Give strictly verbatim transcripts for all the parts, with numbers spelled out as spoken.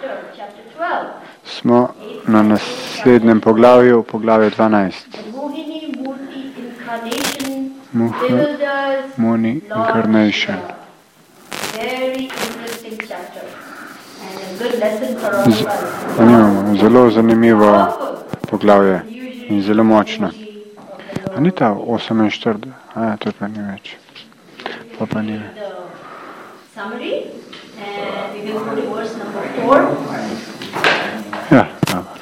Smo na naslednjem poglavju, poglavju dvanajst. Muha Muni Incarnation. Z, zelo zanimivo poglavje in zelo močno. A ni ta oseminštirideset? A, to pa ni več. Pa pa ni več. Ja, dobro.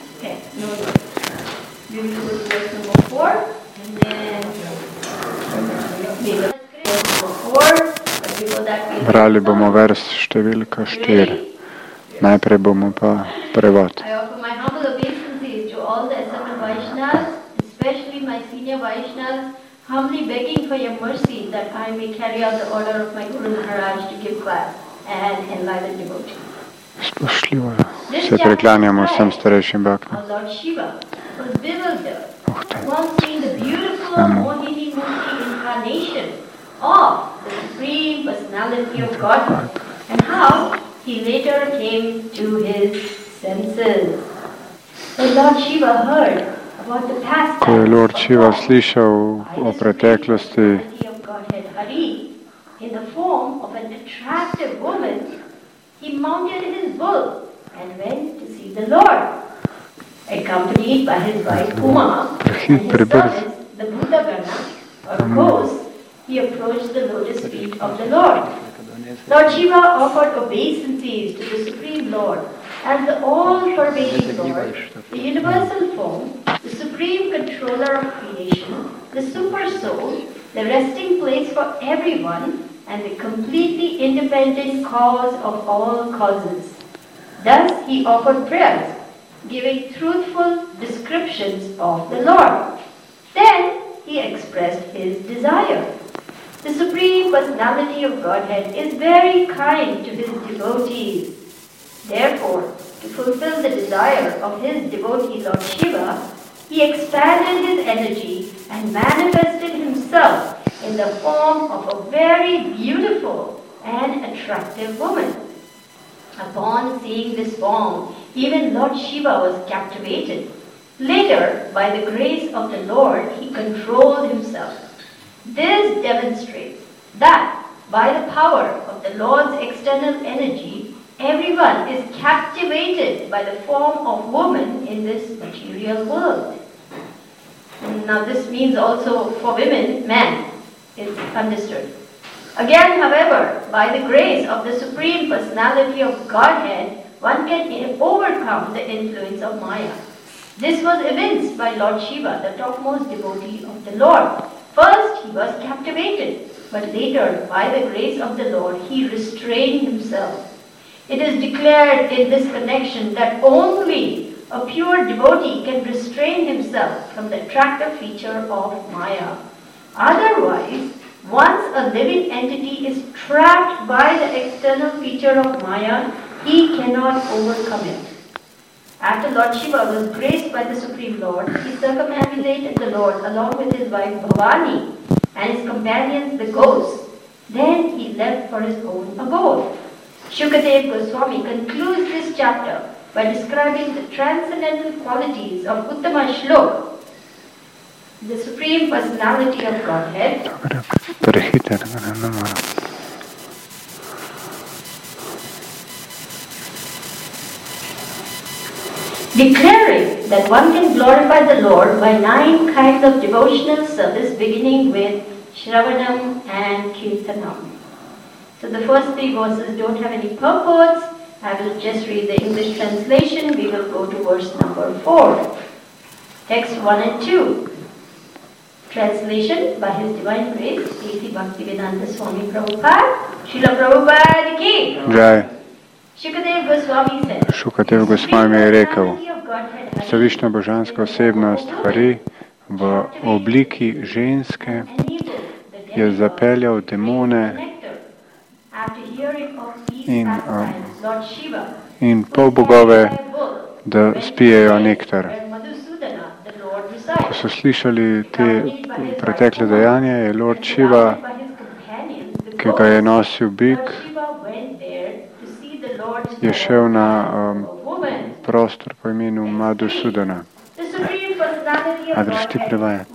Brali bomo vers številka štiri. Najprej bomo pa prevod. Humbly begging for your mercy that I may carry out the order of my Guru Maharaj to give class and enliven devotees. Spoštljivo se preklanjamo vsem starejšim baknom. Lord Shiva was bewildered once seeing the beautiful Mohini Murti incarnation of the Supreme Personality of Godhead and how he later came to his senses. When Lord Shiva heard Ko je Lord Shiva slišal o preteklosti in the form of an attractive woman, he mounted his bull and went to see the Lord, accompanied by his wife Uma and his servants, the Bhutagana. Of course, he approached the lotus feet of the Lord. Lord Shiva offered obeisances to the Supreme Lord as the all-pervading Lord, the universal form, the supreme controller of creation, the super soul, the resting place for everyone, and the completely independent cause of all causes. Thus he offered prayers, giving truthful descriptions of the Lord. Then he expressed his desire. The Supreme Personality of Godhead is very kind to his devotees. Therefore, to fulfill the desire of his devotee Lord Shiva, he expanded his energy and manifested himself in the form of a very beautiful and attractive woman. Upon seeing this form, even Lord Shiva was captivated. Later, by the grace of the Lord, he controlled himself. This demonstrates that by the power of the Lord's external energy, everyone is captivated by the form of woman in this material world. Now this means also for women, man is understood. Again, however, by the grace of the Supreme Personality of Godhead, one can overcome the influence of Maya. This was evinced by Lord Shiva, the topmost devotee of the Lord. First, he was captivated, but later, by the grace of the Lord, he restrained himself. It is declared in this connection that only a pure devotee can restrain himself from the attractive feature of Maya. Otherwise, once a living entity is trapped by the external feature of Maya, he cannot overcome it. After Lord Shiva was graced by the Supreme Lord, he circumambulated the Lord along with his wife Bhavani and his companions the ghosts. Then he left for his own abode. Shukadev Goswami concludes this chapter by describing the transcendental qualities of Uttama Shlok, the Supreme Personality of Godhead, declaring that one can glorify the Lord by nine kinds of devotional service beginning with Shravanam and Kirtanam. So the first three verses don't have any purports. I will just read the English translation. We will go to verse number four. Text one and two. Translation by His Divine Grace, A C Bhaktivedanta Swami Prabhupada, Srila Prabhupada ki. Jai. Shukadev Goswami said, Shukadev Goswami je rekel, Vsevišnja božanska osebnost Hari v obliki ženske je zapeljal demone in, um, in polbogove, da spijejo nektar. Ko so slišali te pretekle dejanja, je Lord Shiva, ki ga je nosil bik, je šel na um, prostor po imenu Madhusudana. A greš ti prevajati?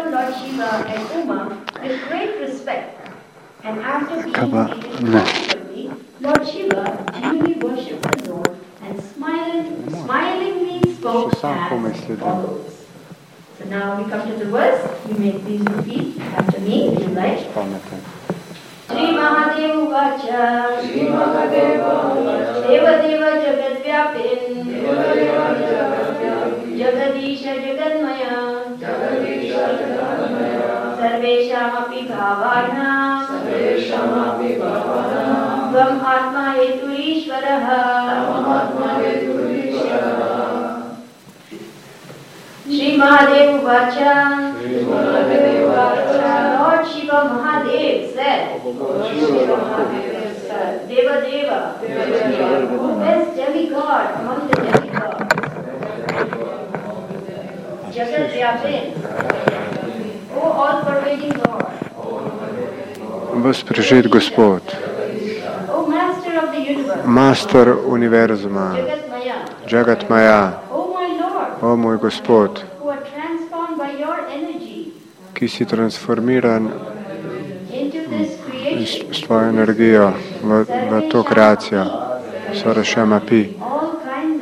Kaj pa? Ne. Lord Shiva duly worshipped the Lord and smiling, smilingly spoke as follows. So now we come to the verse. You may please repeat after me if you like. Shri Mahadev Vacha Shri Mahadev Vacha Deva Deva Jagat Vyapin Deva Deva Jagat Vyapin Jagadisha Jagadmaya Jagadisha Jagadmaya Sarvesham api bhavana Sarvesham api bhavana Tvam Atma Hetu Ishvaraha Tvam Atma Hetu Ishvaraha Shri Mahadev Vacha Shri Mahadev Vacha Lord Shiva Mahadev said Lord Shiva Mahadev said Deva Deva Deva best demigod among the demigods Jagat Vyapin O all-pervading Lord Vzprežet Gospod O Master of the universe Master univerzuma Jagatmaya Jagatmaya O my Lord O moj Gospod, who are transformed by your energy ki si transformiran into this creation s tvojo energijo v, v to kreacijo, Sarvesham api, all kinds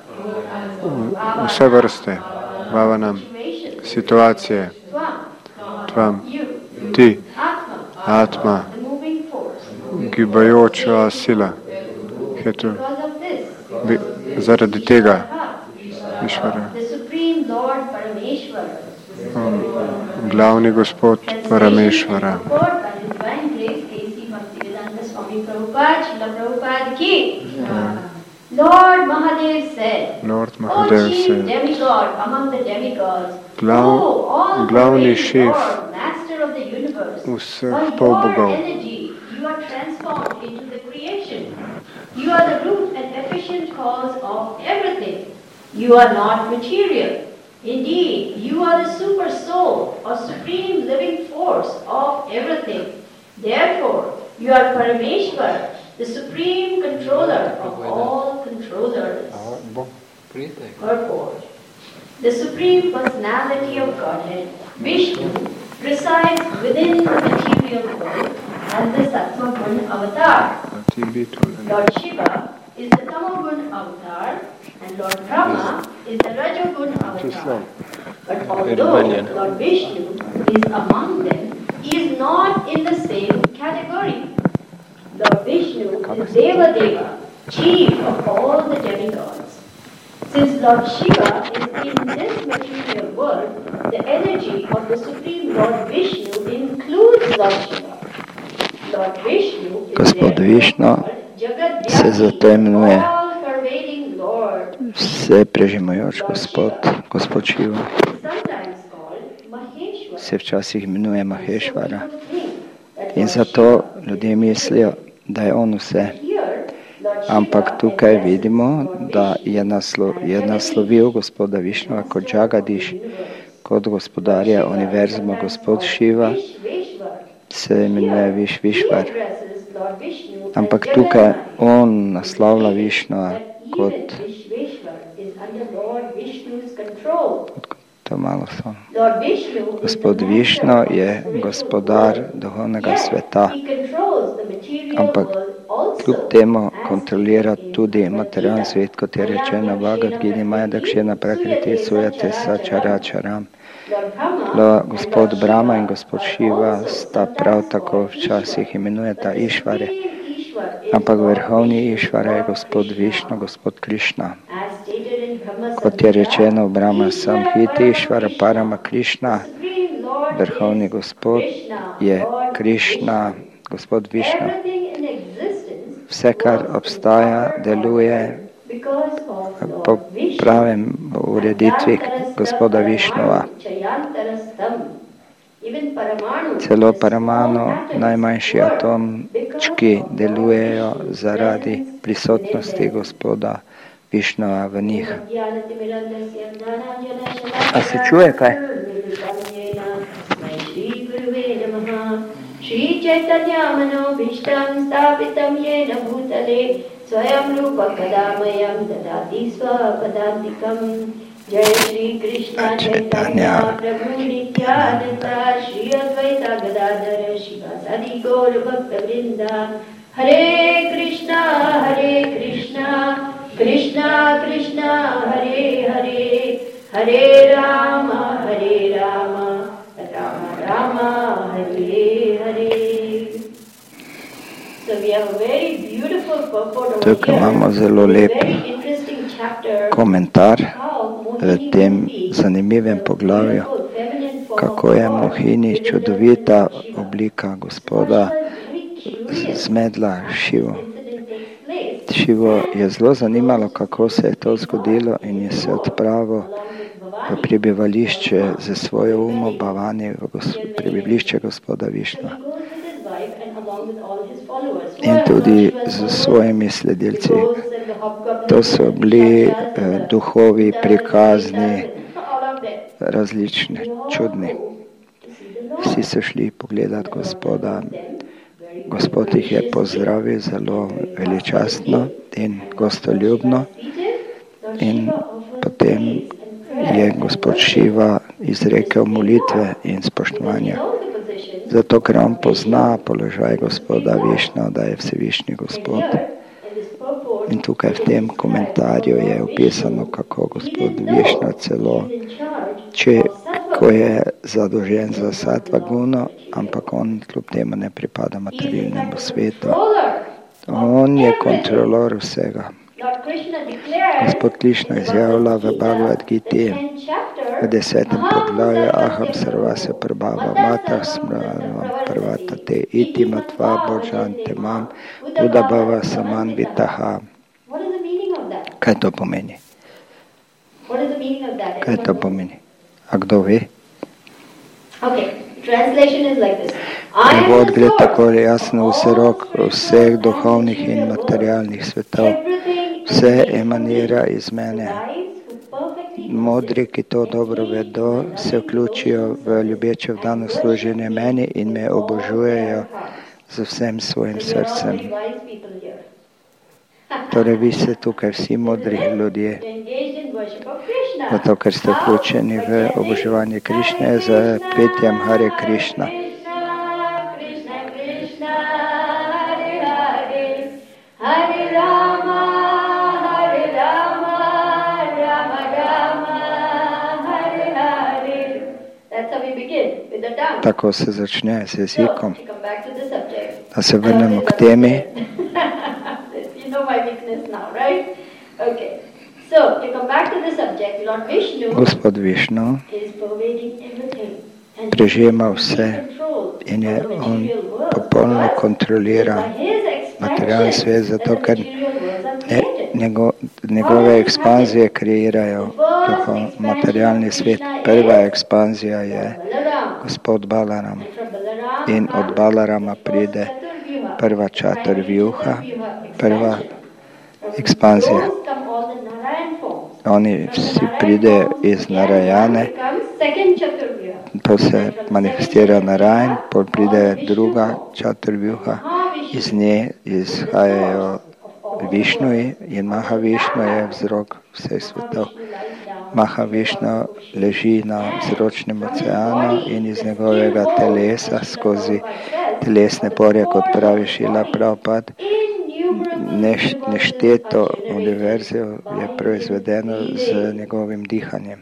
of vse vrste, Vavanam, situations situacije, Tvam Tvam, you Ti, Atma Atma, the moving force gibajoča sila, Hetu, because of this bi, zaradi tega, Išvara, the supreme Lord Parameshwar um, glavni Gospod Parameshvara. support by His divine grace A C Bhaktivedanta Swami Prabhupada Srila Prabhupada ki Lord Mahadev said Lord O Mahadev chief said, demigod among the demigods Glav, O all glavni pervading šef Lord Master of the universe vseh by your polbogov, energy you are transformed into the creation you are the root and efficient cause of everything you are not material indeed you are the super soul or supreme living force of everything therefore you are Parameshwar the supreme controller of all controllers purport the supreme personality of Godhead Vishnu resides within the material world as the Sattva Gun avatar Lord Shiva is the Tamagun avatar and Lord Brahma is the Rajagun avatar. But although Lord Vishnu is among them, he is not in the same category. Lord Vishnu is Deva Deva, chief of all the demigods. Since Lord Shiva is in this material world, the energy of the Supreme Lord Vishnu includes Lord Shiva. Lord Vishnu is Gospod Višnu se zato imenuje vse prežimajoč Gospod, Gospod Šiva. Se včasih imenuje Maheshvara. In zato ljudje mislijo, da je on vse. Ampak tukaj vidimo, da je, naslo, je naslovil Gospoda Višnua kot Jagadish, kot gospodarja univerzuma. Gospod Šiva se imenuje Viš Višvar. Ampak tukaj on naslavlja Višnua kot, kot to malo so. Gospod Višnu je gospodar duhovnega sveta, ampak kljub temu kontrolira tudi materialni svet, kot je rečeno Bhagavad Gita Maya Dakshina Prakriti Sujate Sačara Čaram. Gospod Brahma in Gospod Šiva sta prav tako včasih imenujeta Išvare, ampak vrhovni Išvara je Gospod Višnu, Gospod Krišna. Kot je rečeno v Brahma Samhiti, Išvara Parama Krišna, vrhovni Gospod je Krišna, Gospod Višnu. Vse, kar obstaja, deluje po pravem ureditvi Gospoda Višnua. Celo paramano, najmanjši atomčki, delujejo zaradi prisotnosti Gospoda Višnua v njih. A se čuje kaj? Shri Chaitanya Manobhishtam Stapitam Yena Bhutale Swayam Rupa Kadamayam Dadati Swapadantikam Jai Shri Krishna Chaitanya Prabhu Nityananda Shri Advaita Gadadhara Shivasadi Gaur Bhakta Vrinda Hare Krishna Hare Krishna Krishna Krishna Hare Hare Hare Rama Hare Rama Rama Rama Hare Hare. So we have a very beautiful purport over here. Imamo zelo lep komentar v tem zanimivem poglavju, kako je Mohini čudovita oblika Gospoda zmedla Šivo. Šivo je zelo zanimalo, kako se je to zgodilo in je se odpravil v prebivališče za svojo umo Bhavani, v prebivališče Gospoda Višnu. In tudi z svojimi sledilci. To so bili eh, duhovi, prikazni, različni, čudni. Vsi so šli pogledati Gospoda. Gospod jih je pozdravil zelo veličastno in gostoljubno. In potem je Gospod Šiva izrekel molitve in spoštovanja. Zato, ker on pozna položaj Gospoda Višnu, da je vsevišnji Gospod. In tukaj v tem komentarju je opisano, kako Gospod Višnu celo, če, ko je zadolžen za sattva guno, ampak on kljub temu ne pripada materialnemu svetu. On je kontrolor vsega. Gospod Krišna izjavlja v Bhagavad Giti v desetem poglavju Aham sarvasya prabhava matah smravam parvata te iti matva bhojante mam buddha bhava samanvitaha. Kaj to pomeni? Kaj to pomeni? A kdo ve? Prevod gre tako jasno vse rok vseh duhovnih in materialnih svetov. Vse emanira iz mene. Modri, ki to dobro vedo, se vključijo v ljubeče vdano služenje meni in me obožujejo z vsem svojim srcem. Torej, vi ste tukaj vsi modri ljudje. Zato, ker ste vključeni v oboževanje Krišne z petjem Hare Krišna. Tako se začne z jezikom. Da se vrnemo k temi. Gospod Višnu prežema vse in je on popolno kontrolira materialni svet, zato ker ne, njego, njegove ekspanzije kreirajo materialni svet. Prva ekspanzija je Gospod Balaram in od Balarama pride prva čaturvjuha, prva ekspanzija. Oni vsi pride iz Narayane, to se manifestira Narayan, potem pride druga čaturvjuha, iz nje izhajajo Višnuji in Mahavišnu je vzrok vseh svetov. Mahavišnu leži na vzročnem oceanu in iz njegovega telesa skozi telesne pore, kot pravi Šrila Prabhupada, neš, nešteto univerzijo je proizvedeno z njegovim dihanjem.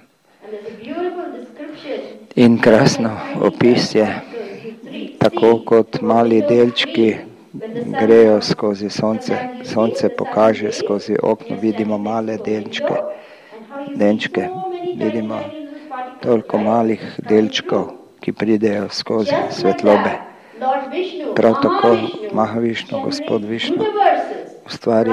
In krasno opis je, tako kot mali delčki grejo skozi sonce, sonce pokaže skozi okno, vidimo male delčke, delčke, vidimo toliko malih delčkov, ki pridejo skozi svetlobe. Prav tako Mahavišnu, Gospod Višnu, ustvari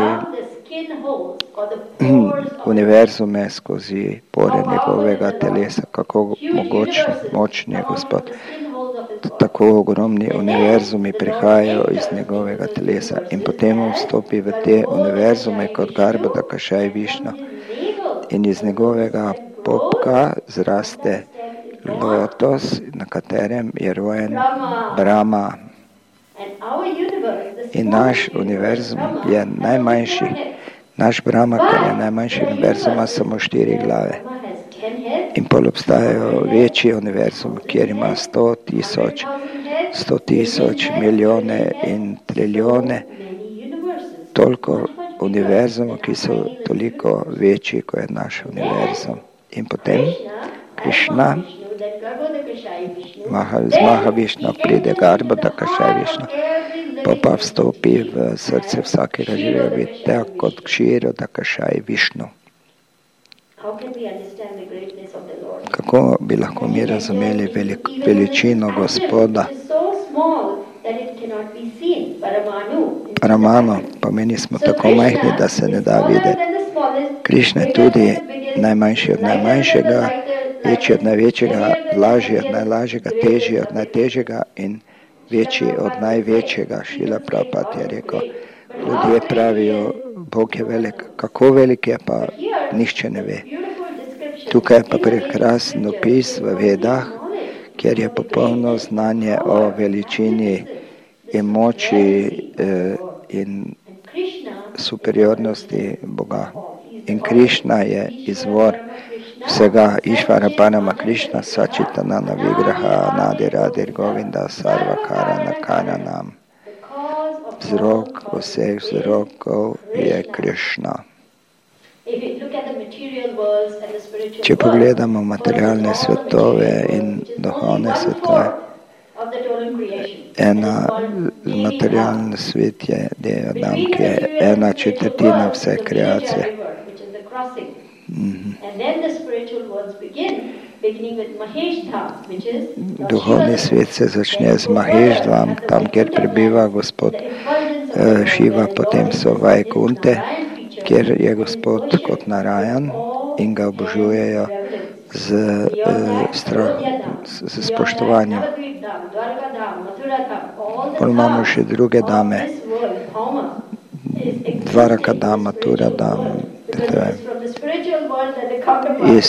univerzume skozi pore njegovega telesa, kako mogočen, močen je Gospod. Tako ogromni univerzumi prihajajo iz njegovega telesa in potem vstopi v te univerzume kot Garbhoda Kašaj Višnu in iz njegovega popka zraste lotos, na katerem je rojen Brahma, In naš univerzum je najmanjši. Naš Brahma, kar je najmanjši univerzum, ima samo štiri glave. In pol obstajajo večji univerzum, kjer ima sto tisoč, sto tisoč, milijone in trilijone. Toliko univerzumov, ki so toliko večji, kot je naš univerzum. In potem Krišna, z Mahavišno pride Garbhodakašaj Višnu, pa pa vstopi v srce vsakega živega bitja kot Kshirodakašaj Višnu. Kako bi lahko mi razumeli velik, veličino Gospoda? Paramano, pa mi nismo tako majhni, da se ne da videti. Krišna je tudi najmanjši od najmanjšega, večji od največjega, lažji od najlažjega, težji od najtežjega in večji od največjega. Šrila Prabhupada je rekel, ljudje pravijo, Bog je velik, kako velik je, pa nihče ne ve. Tukaj je pa prekrasen opis v Vedah, kjer je popolno znanje o veličini in moči eh, in superiornosti Boga. In Krišna je izvor vsega. Išvara Parama Krišna Sačitanana Vigraha Nadi Radir Govinda Sarva Karana Karanam. Vzrok vseh vzrokov je Krišna. Če pogledamo materialne svetove in duhovne svetove, ena materialni svet je Devadam, ki je ena četrtina vse kreacije. Mm-hmm. Duhovni svet se začne z Maheštvam, tam, kjer prebiva Gospod uh, Šiva, potem so Vajkunte, kjer je Gospod kot Narajan in ga obožujejo z, uh, stra, z, z spoštovanjem. Potem imamo še druge dame, Dvaraka dama, Tura dama, iz,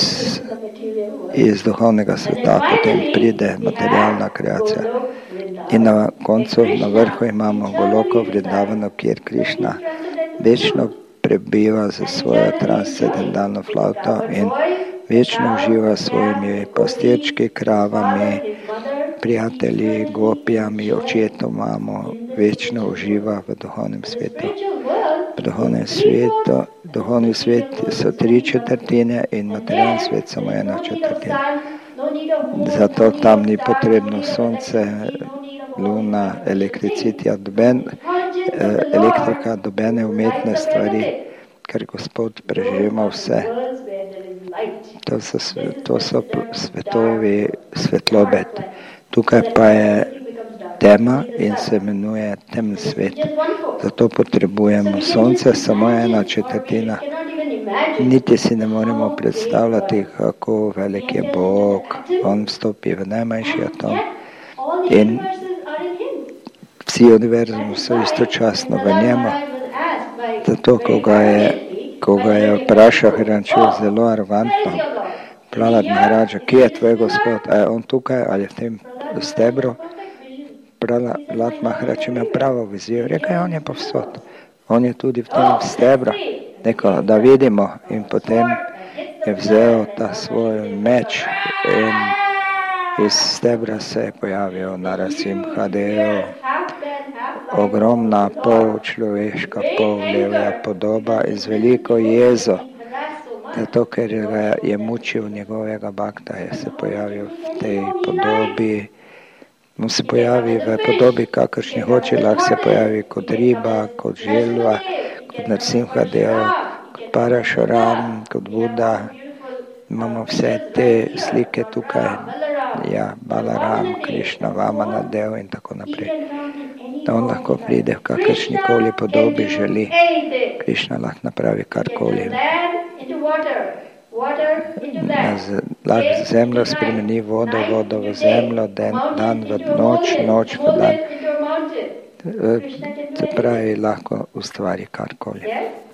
iz duhovnega sveta potem pride materialna kreacija. In na koncu, na vrhu imamo Goloko Vrindavano, kjer Krišna večno prebiva za svojo transcendentalno flavto in večno uživa s svojimi pastirčki, kravami, prijatelji, gopijami, očetom, mamo, večno uživa v duhovnem svetu. V duhovnem svetu, duhovni svet so tri četrtine in materialni svet samo ena četrtina. Zato tam ni potrebno sonce, luna, elektricitija, doben, elektrika, dobene umetne stvari, ker Gospod prežima vse. To so, to so svetovi svetlobe. Tukaj pa je tema in se imenuje temen svet. Zato potrebujemo sonce, samo ena četrtina. Niti si ne moremo predstavljati, kako velik je Bog. On vstopi v najmanjši atom. In vsi univerzumi so istočasno v njemu. Zato, ko ga je, ko ga je vprašal Hirančur zelo arrogantno, Prahlad Maharaja, kje je tvoj Gospod? A je on tukaj ali v tem stebru? Prahlad Maharaja ima pravo vizijo. Rekel, on je povsod. On je tudi v tem stebru. Neko, da vidimo. In potem je vzel ta svoj meč in iz stebra se je pojavil Narasimhadev. Ogromna pol človeška, pol levja podoba in z veliko jezo. Zato, ker ga je mučil njegovega bakta, je se pojavil v tej podobi. On se pojavi v podobi, kakršni hoče, lahko se pojavi kot riba, kot želva, kot Narasimhadev, kot Parashuram, kot Buda. Imamo vse te slike tukaj. Ja, Balaram, Krišna, Vamana, Dev in tako naprej. On lahko pride v kakršnikoli podobi želi. Krišna lahko napravi karkoli. Lahko zemljo spremeni vodo, vodo v zemljo, den, dan v noč, noč v dan. Se pravi, lahko ustvari karkoli.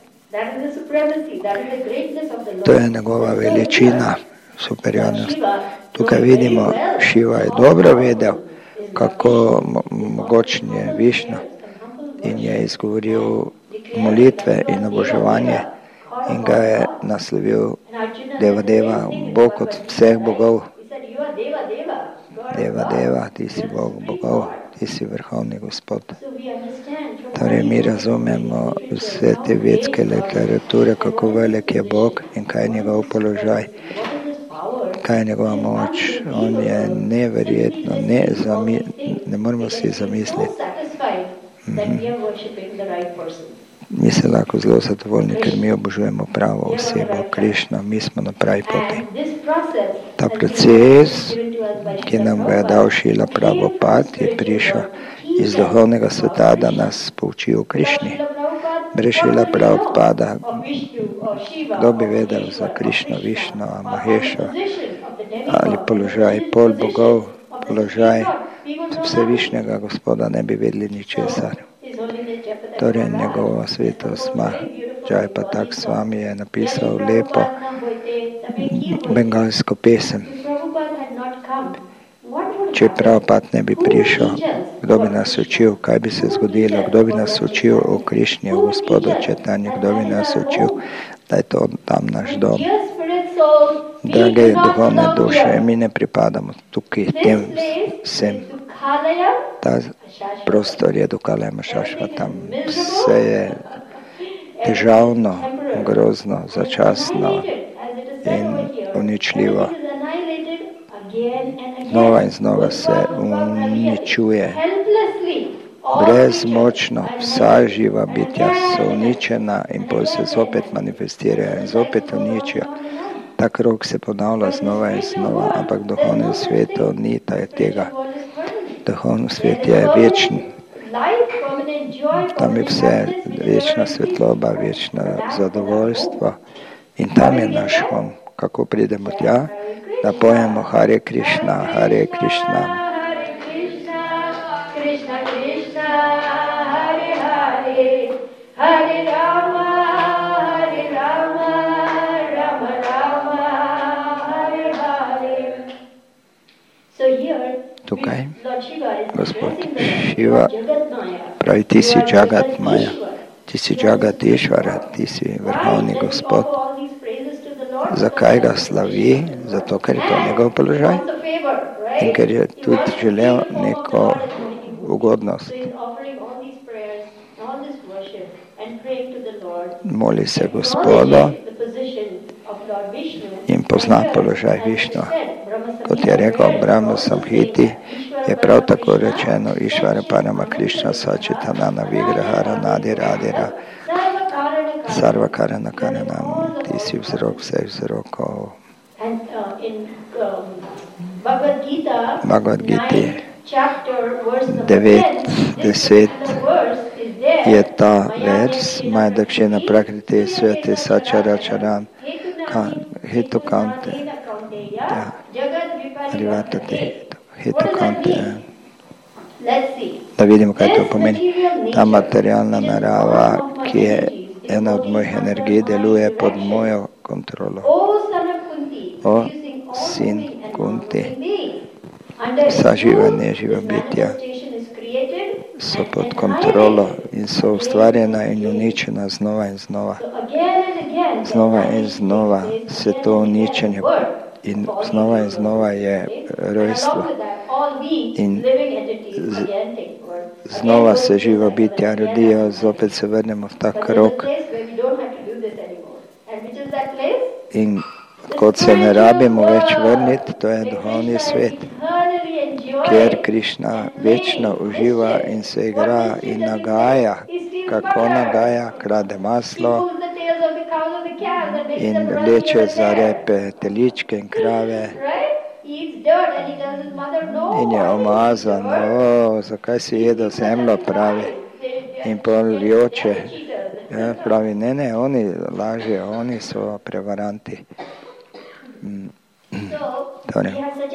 To je njegova veličina, superiornost. Tukaj vidimo, Šiva je dobro vedel, kako mogočen je Višnu in je izgovoril molitve in oboževanje in ga je naslovil Deva Deva, Bog od vseh bogov. Deva Deva, ti si Bog bogov, ti si vrhovni Gospod. Torej mi razumemo vse te vedske literature, kako velik je Bog in kaj je njegov položaj, kaj je njegova moč. On je neverjetno, ne, zami, ne moramo si zamisliti. Mm-hmm. Mi se lahko zelo zadovoljni, ker mi obožujemo pravo osebo, Krišno, mi smo na pravi poti. Ta proces, ki nam ga je dal Šrila Prabhupada, je prišel iz duhovnega sveta, da nas pouči o Krišni. Brez Šrila Prabhupada, kdo bi vedel za Krišno, Višno, Mahešo, ali položaj pol bogov, položaj vsevišnjega Gospoda, ne bi vedeli ničesar. Torej njegova svetost Jayapatak Swami je napisal lepo bengalsko pesem. Če Prabhupada ne bi prišel, kdo bi nas učil, kaj bi se zgodilo, kdo bi nas učil o Krišni, o Gospodu Četanju, kdo bi nas učil, da je to tam naš dom. Drage duhovne duše, mi ne pripadamo tukaj tem vsem. Ta prostor je Dukalema Šašvatam. Vse je težavno, grozno, začasno in uničljivo. Znova in znova se uničuje. Brezmočno, vsa živa bitja so uničena in potem se zopet manifestirajo in zopet uničijo. Ta krog se ponavlja znova in znova, ampak v duhovnem svetu ni tega. Duhovni svet je večen. Tam je vse večna svetloba, večno zadovoljstvo in tam je naš hom. Kako pridemo tja? Da pojemo Hare Krishna, Hare Krishna. Tukaj, Gospod Šiva pravi, ti si Jagat Maja, ti si Jagat Išvara, ti si vrhovni Gospod. Zakaj ga slavi? Zato, ker je to njegov položaj in ker je tudi želel neko ugodnost. Moli se Gospodu in pozna položaj Višnu. Kot je rekel Brahma Samhiti, je prav tako rečeno Išvara Parama Krišna Sačitanana Vigraha Nadira Adira Sarva Karana Karanam, ti si vzrok vseh vzrokov. Bhagavad Gita devet deset je ta vers, Maja Dakshina Prakriti Sveti Sačara Čaran Hitu Kante Arivatati Hitu Kante. Da vidimo, kaj to pomeni. Ta materialna narava, ki je ena od mojih energij, deluje pod mojo kontrolo. O sin Kunti, vsa živa neživa bitja so pod kontrolo in so ustvarjena in uničena znova in znova. Znova in znova se to uničenje in znova in znova je rojstvo. In z, znova se živa bitja rodijo, zopet se vrnemo v ta krog. In kot se ne rabimo več vrniti, to je duhovni svet, kjer Krišna večno uživa in se igra in nagaja, kako nagaja, krade maslo in vleče za repe teličke in krave. In je omazan, o, zakaj si jedel zemljo, pravi, in pol joče. Ja, pravi, ne, ne, oni lažejo, oni so prevaranti. Mm. Torej,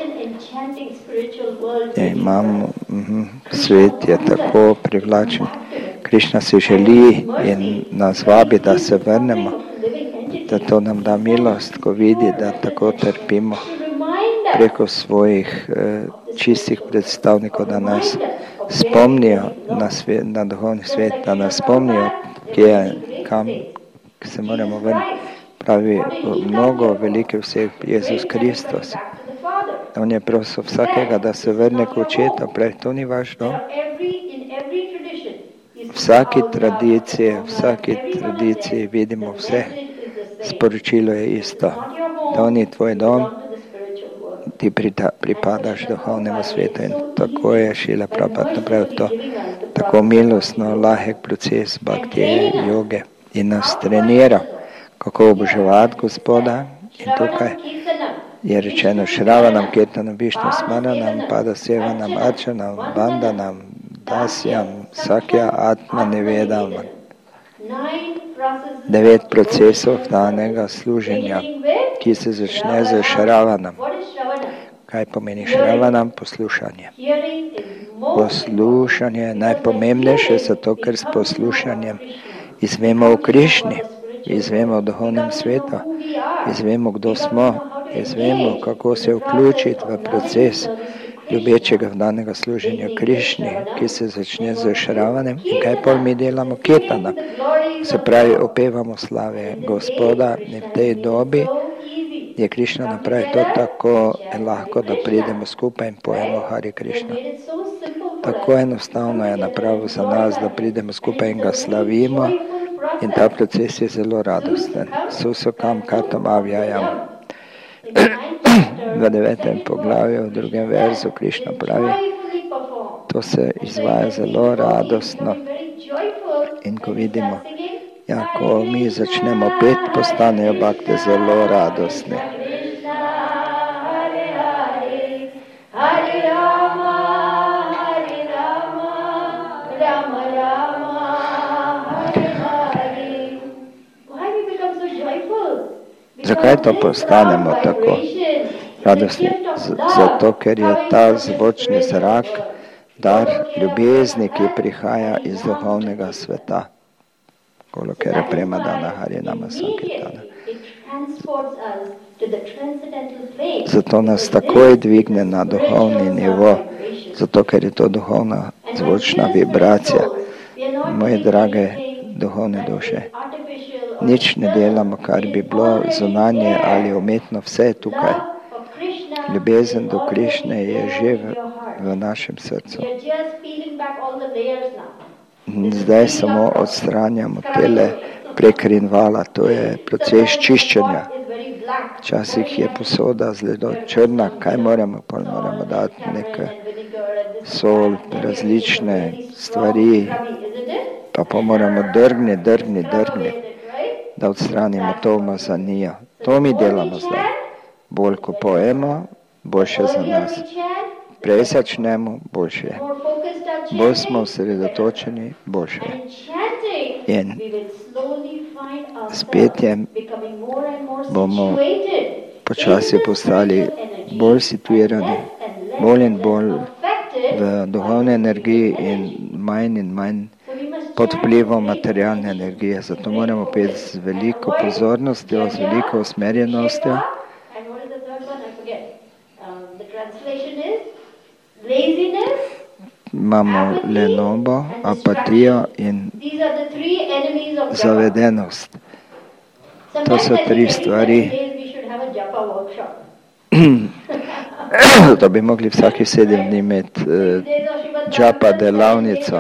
ja, imamo, mm, svet je tako privlačen. Krišna si želi in nas vabi, da se vrnemo, da to nam da milost, ko vidi, da tako trpimo preko svojih eh, čistih predstavnikov, da nas spomnijo na, svet, na duhovni svet, da nas spomnijo, kje, kam se moramo ven. Pravi mnogo velike vseh Jezus Kristus. On je prosil vsakega, da se vrne k očetu, pravi, to ni vaš dom. Vsaki tradiciji, vsaki tradiciji vidimo vse. Sporočilo je isto. To ni tvoj dom, ti pripadaš duhovnemu svetu. In tako je Šrila Prabhupada napravil to. Tako milostno, lahek proces bhaktije, joge. In nas trenira, kako oboževati Gospoda. In tukaj je rečeno Šravanam, Kirtanam, Višnu, Smaranam, Padasevanam, Arčanam, Bandanam, Dasyam, Sakya, Atma, Nevedam. Devet procesov danega služenja, ki se začne z Šravanam. Kaj pomeni Šravanam? Poslušanje. Poslušanje je najpomembnejše, zato ker s poslušanjem izvemo o Krišni, izvemo o duhovnem svetu, izvemo, kdo smo, izvemo, kako se vključiti v proces ljubečega vdanega služenja Krišni, ki se začne z Šravanjem. In kaj pol mi delamo? Kirtanam. Se pravi, opevamo slave Gospoda. In v tej dobi je Krišna napravi to tako lahko, da pridemo skupaj in pojemo Hare Krišna. Tako enostavno je napravil za nas, da pridemo skupaj in ga slavimo. In ta proces je zelo radosten. Susukam katam avjajam. V devetem poglavju, v drugem verzu Krišna pravi, to se izvaja zelo radostno. In ko vidimo, ja, ko mi začnemo pet, postanejo bhakte zelo radostni. Zakaj to postanemo tako radostni? Zato, ker je ta zvočni zrak dar ljubezni, ki prihaja iz duhovnega sveta. Kolokere premadana Harinama Sankirtana. Zato nas takoj dvigne na duhovni nivo, zato ker je to duhovna zvočna vibracija. Moje drage duhovne duše, nič ne delamo, kar bi bilo zunanje ali umetno, vse je tukaj. Ljubezen do Krišne je že v, v našem srcu. Zdaj samo odstranjamo tele prekrinvala, to je proces čiščenja. Včasih je posoda zelo črna, kaj moramo? Pa moramo dati nekaj sol, različne stvari, pa pa moramo drgni, drgni, drgni, da odstranimo to umazanijo. To mi delamo zdaj. Bolj ko pojemo, boljše za nas. Prej začnemo, boljše je. Bolj smo osredotočeni, boljše je. In s petjem bomo počasi postali bolj situirani, bolj in bolj v duhovni energiji in manj in manj pod vplivom materialne energije. Zato moramo peti z veliko pozornostjo, z veliko usmerjenostjo. Imamo lenobo, apatijo in zavedenost. To so tri stvari. Da bi mogli vsaki sedem dni imeti uh, džapa delavnico.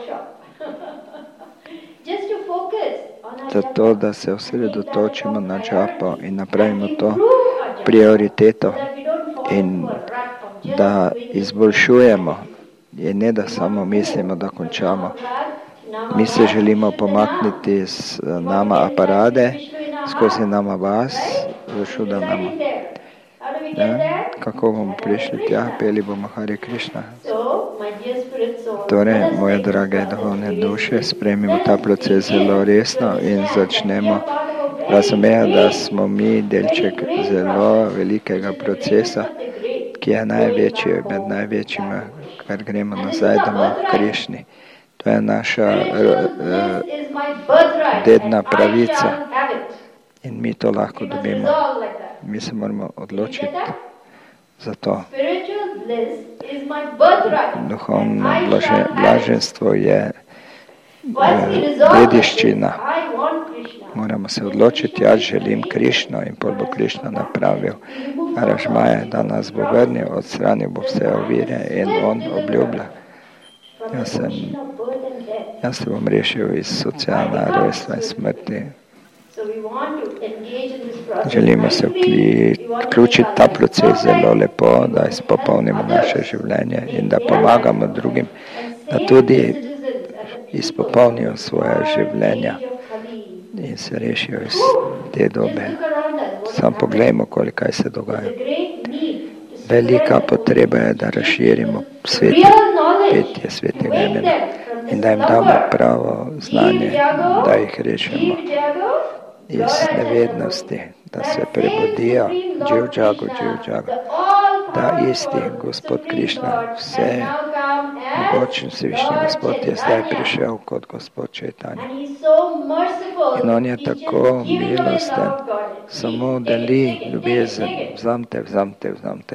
Zato, da se osredotočimo na džapo in napravimo to prioriteto in da izboljšujemo. In ne da samo mislimo, da končamo. Mi se želimo pomakniti z nama aparade, skozi nama vas, v šuda nama. Ja? Kako bomo prišli tja, peli bomo Hare Krišna. Torej, moje drage duhovne duše, sprejmimo ta proces zelo resno in začnemo razumeti, da smo mi delček zelo velikega procesa, ki je največji med največjima, kar gremo nazaj domov v Krišni. To je naša uh, dedna pravica in mi to lahko dobimo. Mi se moramo odločiti za to. Duhovno blaže, blaženstvo je dediščina. Moramo se odločiti, ja želim Krišno in pol bo Krišna napravil aranžmaje, da nas bo vrnil, odstranil bo vse ovire in on obljublja. Jaz, sem, jaz se bom rešil iz socialne rojstva in smrti. Želimo se vključiti ta proces zelo lepo, da izpopolnimo naše življenje in da pomagamo drugim, da tudi izpopolnijo svoje življenja in se rešijo iz te dobe. Samo pogledajmo, koliko se dogaja. Velika potreba je, da razširimo sveti, petje svetega imena in da jim damo pravo znanje, da jih rešimo iz nevednosti, da se prebudijo, dživ džago, dživ džago. Da isti Gospod Krišna, vse mogočen Vsevišnji Gospod je zdaj prišel kot Gospod Čaitanja. In on je tako milosten, samo deli ljubezen, vzamte, vzamte, vzamte.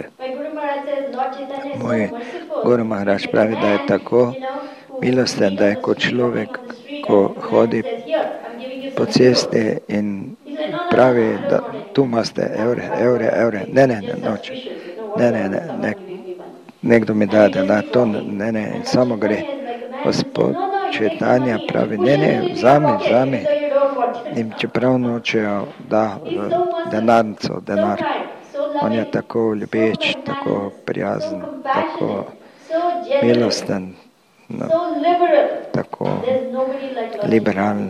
Moj Guru Maharaj pravi, da je tako milosten, da je kot človek, ko hodi po cesti in pravi, da tu imate evre, evre, evre, ne, ne, ne, noče, ne, ne, ne, ne, nekdo mi da denar, to ne, ne, in samo gre. Gospod Čaitanja pravi, ne, ne, vzami, vzami, in čeprav nočejo, da denarnico, denar. On je tako ljubeč, tako prijazen, tako milosten, no, tako liberalen.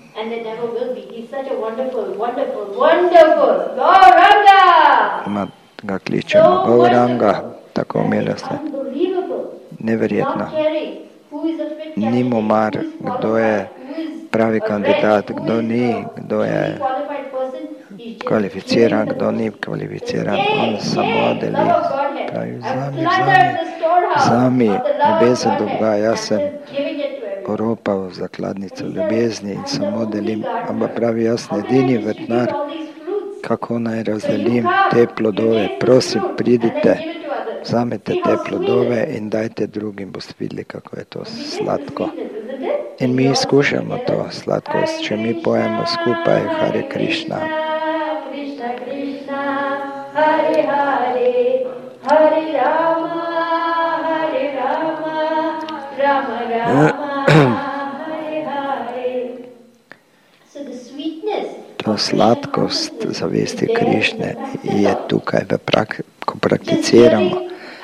Ma ga kličemo Gauranga, tako milosten. Neverjetno. Ni mu mar, kdo je pravi kandidat, kdo ni, kdo je kvalificiran, kdo ni kvalificiran. On samo deli. Pravi, vzami, vzami, vzami, ljubezen dolga, jaz sem oropal zakladnico ljubezni in samo delim. Ampak pravi, jaz ne edini vrtnar, kako naj razdelim te plodove. Prosim, pridite, vzamete te plodove in dajte drugim, boste videli, kako je to sladko. In mi izkušamo to sladkost, če mi pojemo skupaj Hare Krišna. Krishna, Krishna, Hare Hare, Hare Rama, Hare Rama, Rama Rama, Hare Hare. So the sweetness, to sladkost zavesti Krišne je tukaj, v prak, ko prakticiramo.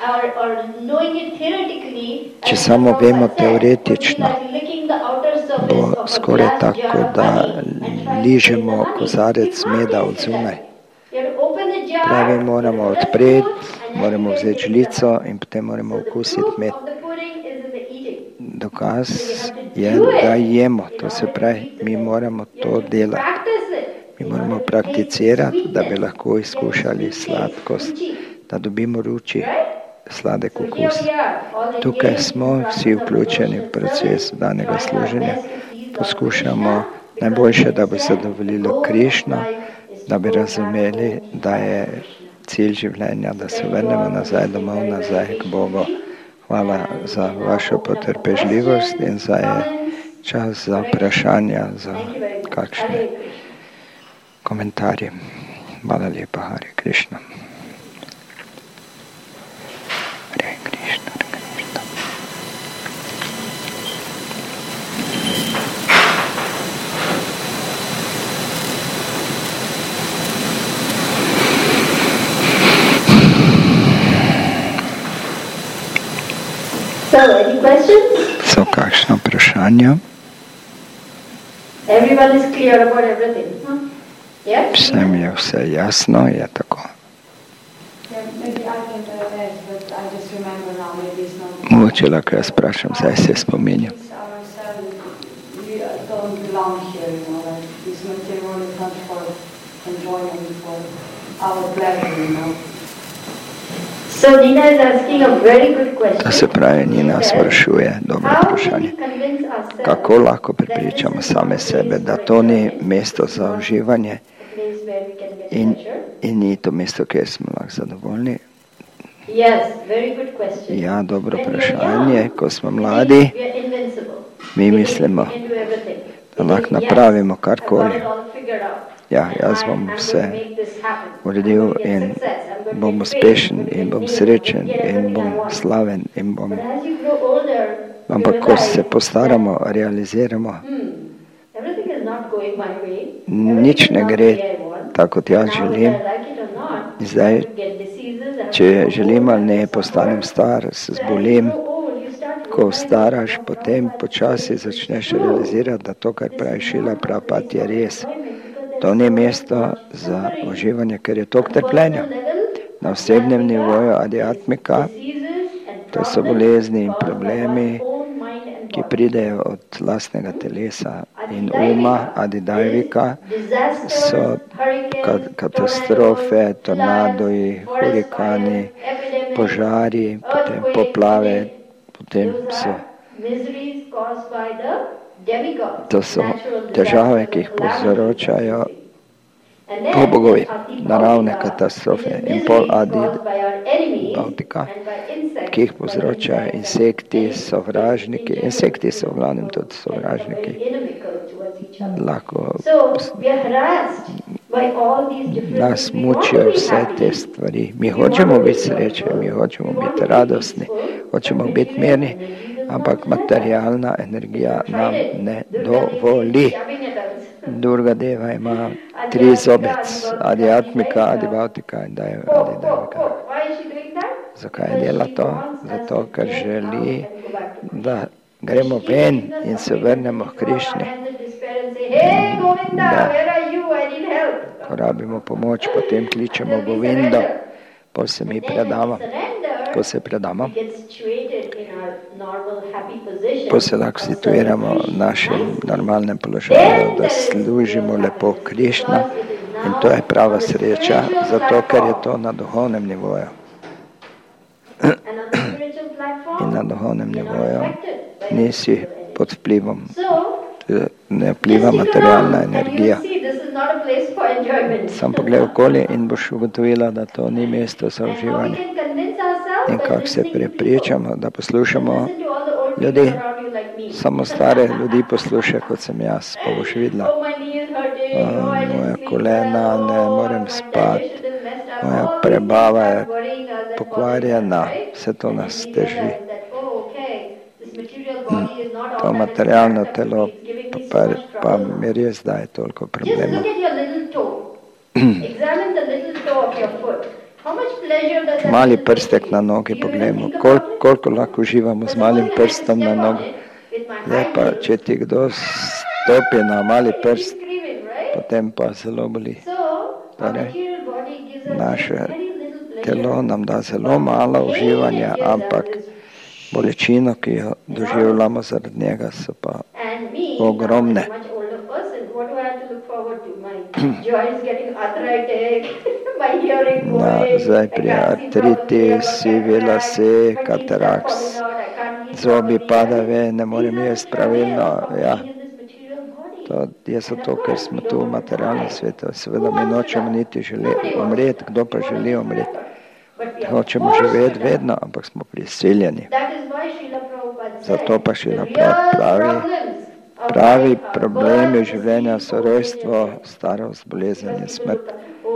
Če samo vemo teoretično, bo skoraj tako, da ližemo kozarec meda od zunaj. Pravi, moramo odpreti, moramo vzeti žlico in potem moramo okusiti med. Dokaz je, da jemo, to se pravi, mi moramo to delati. Mi moramo prakticirati, da bi lahko izkušali sladkost, da dobimo ruči, sladek okus. Tukaj smo vsi vključeni v proces danega služenja. Poskušamo najboljše, da bi zadovoljilo Krišno, da bi razumeli, da je cilj življenja, da se vrnemo nazaj domov, nazaj k Bogu. Hvala za vašo potrpežljivost in za je čas za vprašanja, za kakšne komentarje. Hvala lepa, Hare Krišna. Hare Krišna, Hare Krišna. So, any questions? So, kakšno vprašanje? Everyone is clear about everything, huh? Yeah? Vsem je vse jasno, je tako. Mogoče lahko jaz sprašam, zdaj se spominjam. So Nina is asking a very good question. To se pravi, Nina sprašuje dobro vprašanje. Kako lahko prepričamo same sebe, da to ni mesto za uživanje in, in ni to mesto, kjer smo lahko zadovoljni? Ja, dobro vprašanje. Ko smo mladi, mi mislimo, da lahko napravimo karkoli. Ja, jaz bom vse uredil in bom uspešen in bom srečen in bom slaven in bom... Ampak ko se postaramo, realiziramo, nič ne gre tako, kot jaz želim. Zdaj, če želim ali ne, postanem star, se zbolim. Ko staraš, potem počasi začneš realizirati, da to, kar pravi Šrila Prabhupada, je res. To ni mesto za uživanje, ker je toliko trpljenja. Na osebnem nivoju adiatmika, to so bolezni in problemi, ki pridejo od lastnega telesa in uma, adidajvika, so katastrofe, tornadoji, hurikani, požari, potem poplave, potem so. To so težave, ki jih povzročajo bogovi, naravne katastrofe in pol adid, bautika, ki jih povzročajo insekti, sovražniki. Insekti so v glavnem tudi sovražniki. Lahko nas mučijo vse te stvari. Mi hočemo biti sreče, mi hočemo biti radostni, hočemo biti mirni, ampak materialna energija nam ne dovoli. Durga Deva ima tri zobec, adiatmika, adibautika in adidajvika. Zakaj dela to? Zato, ker želi, da gremo ven in se vrnemo k Krišni. Da, ko rabimo pomoč, potem kličemo Govindo, pa se mi predamo. Ko se predamo, pa se lahko situiramo v našem normalnem položaju, da služimo lepo Krišna in to je prava sreča, zato ker je to na duhovnem nivoju. In na duhovnem nivoju nisi pod vplivom, ne vpliva materialna energija. Sam pogled okoli in boš ugotovila, da to ni mesto za uživanje. In kako se prepričamo, da poslušamo ljudi, samo stare ljudi poslušaj, kot sem jaz, pa boš videla. O, moja kolena, ne morem spati, moja prebava je pokvarjena, vse to nas teži. To materialno telo, pa, pa, pa mi res daje toliko problemov. Mali prstek na nogi, poglejmo, Kol, koliko lahko uživamo z malim prstom na nogi. Zdaj pa, če ti kdo stopi na mali prst, potem pa zelo boli. Torej, naše telo nam da zelo malo uživanja, ampak bolečino, ki jo doživljamo zaradi njega, so pa ogromne. Na, zdaj pri artritis, sivi lase, kataraks, zobi padave, ne morem jesti pravilno. Ja. To je zato, ker smo tu v materialnem svetu. Seveda mi nočemo niti želi umreti, kdo pa želi umreti. Hočemo živeti vedno, ampak smo prisiljeni. Zato pa Šrila Prabhupada pravi, pravi problemi življenja so rojstvo, starost, bolezen in smrt.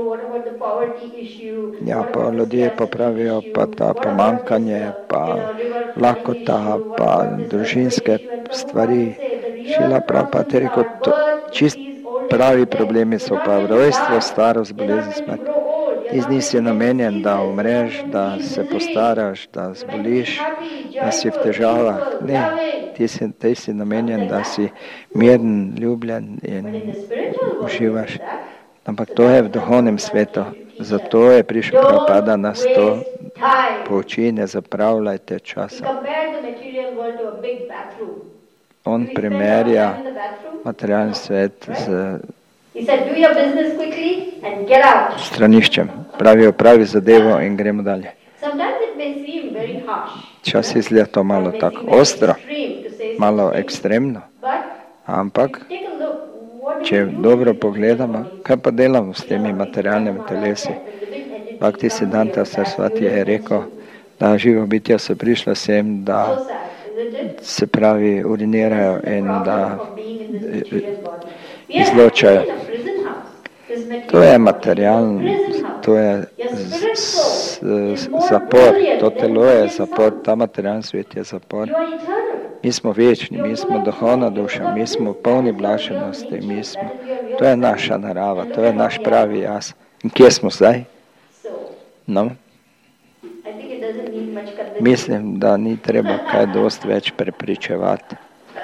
Ja, pa ljudje pa pravijo, pa ta pomankanje, pa lakota, pa družinske stvari. Šrila Prabhupada je rekel, čist pravi problemi so pa rojstvo, starost, bolezen, smrt. Ti nisi namenjen, da umreš, da se postaraš, da zboliš, da si v težavah. Ne, ti si, ti si namenjen, da si miren, ljubljen in uživaš. Ampak to je v duhovnem svetu. Zato je prišel Prabhupada, da nas to pouči, ne zapravljajte časa. On primerja materialni svet z straniščem. Pravijo pravi zadevo in gremo dalje. Čas izgleda to malo tako ostro, malo ekstremno, ampak če dobro pogledamo, kaj pa delamo s temi materialnimi telesi. Bhakti Siddhanta Sarasvati je rekel, da živo bitja so prišla sem, da se pravi urinirajo in da izločajo. To je materialno, to je z, z, zapor, to telo je zapor, ta materialni svet je zapor. Mi smo večni, mi smo duhovna duša, mi smo polni blaženosti, mi smo, to je naša narava, to je naš pravi jaz. In kje smo zdaj? No. Mislim, da ni treba kaj dosti več prepričevati.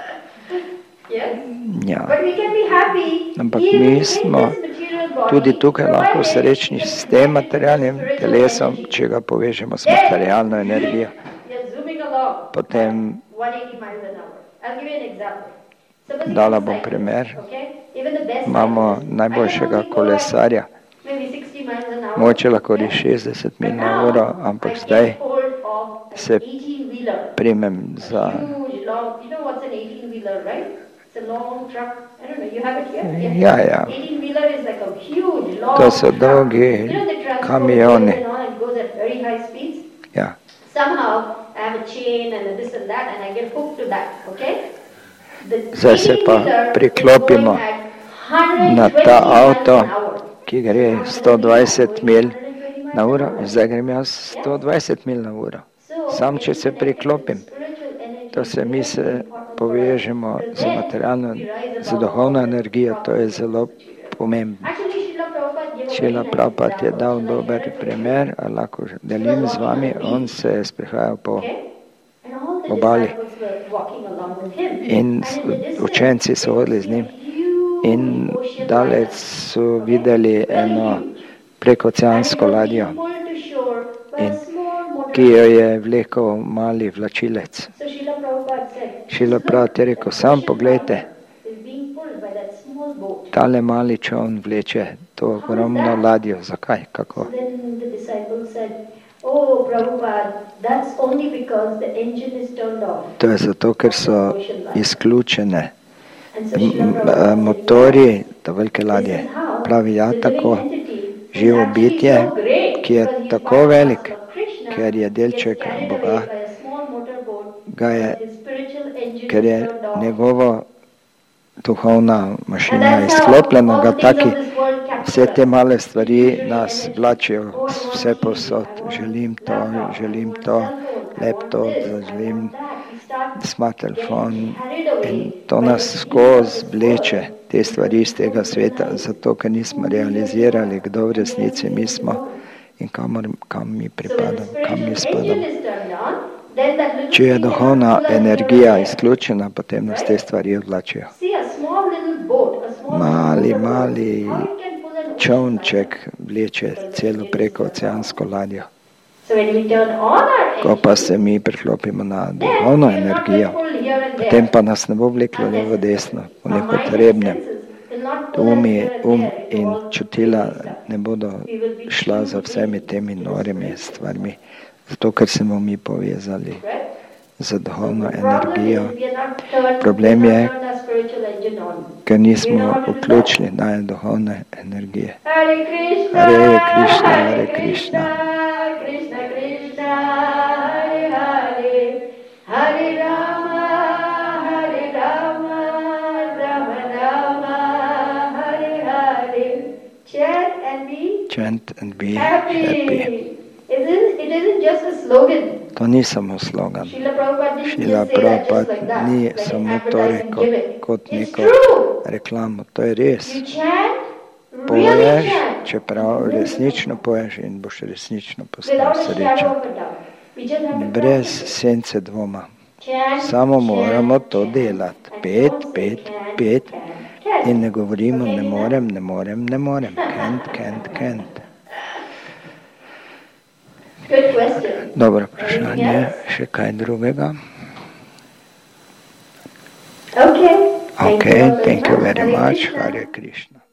Ja. Ampak mi smo tudi tukaj lahko srečni s tem materialnim telesom, če ga povežemo s materialno energijo. Potem dala bom primer. Imamo najboljšega kolesarja. Moče lahko ri šestdeset milj na uro, ampak zdaj se primem za... Ja, ja. To so dolgi kamioni. Ja. Zdaj se pa priklopimo na ta avto, ki gre sto dvajset milj na uro, zdaj grem jaz sto dvajset milj na uro. Sam, če se priklopim, to se mi se povežemo z materialno, z duhovno energijo, to je zelo pomembno. Šrila Prabhupada je dal dober primer, a lahko delim z vami, on se je sprehajal po obali in učenci so hodili z njim in daleč so videli eno prekooceansko ladjo, in, ki jo je vlekel mali vlačilec. Šrila Prabhupada je rekel, sam poglejte, tale mali čoln vleče to ogromno ladjo. Zakaj? Kako? To je zato, ker so izključene motori te velike ladje. Pravi, ja, tako živo bitje, ki je tako velik, ker je delček Boga, ga je, ker je njegovo duhovna mašina izklopljena, ga taki, vse te male stvari nas vlačijo vse posod. Želim to, želim to, laptop, želim smartphone in to nas skozi vleče, te stvari iz tega sveta, zato ker nismo realizirali, kdo v resnici mi smo in kamor, kam mi pripadamo, kam mi spadamo. Če je duhovna energija izključena, potem nas te stvari odvlačijo. Mali, mali čolnček vleče celo preko oceansko ladjo. Ko pa se mi priklopimo na duhovno energijo, potem pa nas ne bo vleklo levo desno, po nepotrebnem. Umi, um in čutila ne bodo šla za vsemi temi norimi stvarmi, zato ker se bomo mi povezali z duhovno energijo. Problem je, ker nismo vključili na duhovne energije. Hare Krishna, Hare Krishna. Hare Rama, Hare Rama, Rama Rama, Hare Hare. Chant and be, Chant and be happy. happy. It isn't, it isn't just a slogan. To ni samo slogan. Šrila Prabhupada ni samo to rekel kot neko reklamo. To je res. Poješ, čeprav resnično poješ in boš resnično postal srečen. Brez sence dvoma. Samo moramo to delati. Pet, pet, pet. In ne govorimo ne morem, ne morem, ne morem. Can't, can't, can't. Dobro vprašanje. Še kaj drugega? Okay, thank you very much. Hare Krishna.